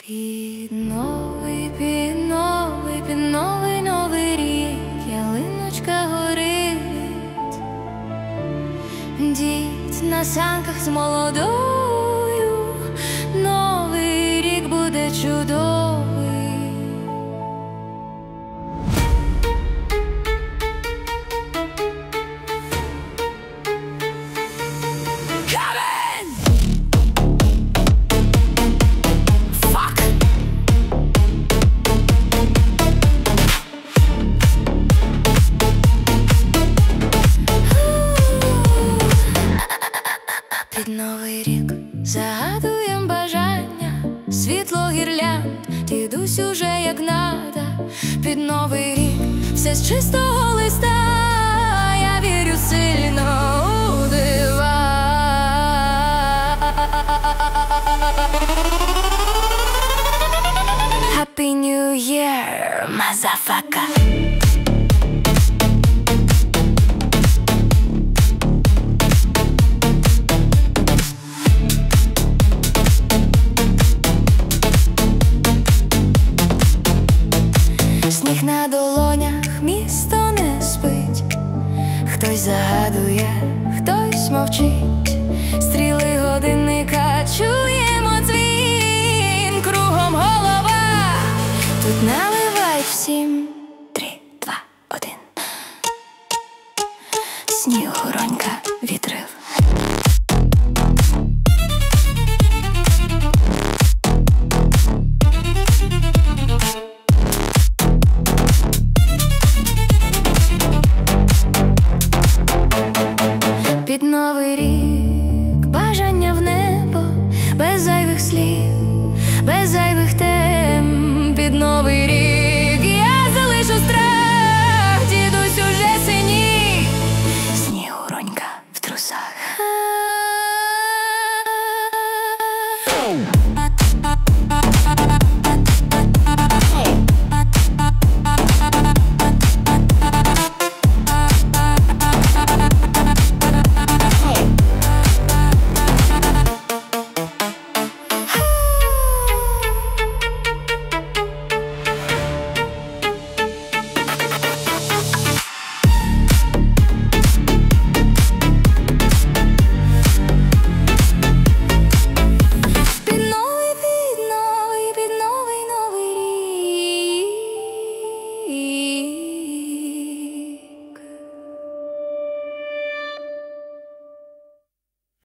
Під новий рік ялиночка горить, дід на санках з молодою, новий рік буде чудовий. Під новий рік загадуєм бажання, світло гірлянд, дідусь уже як надо. Під новий рік все з чистого листа, я вірю сильно у дива. Happy New Year, motherfucker.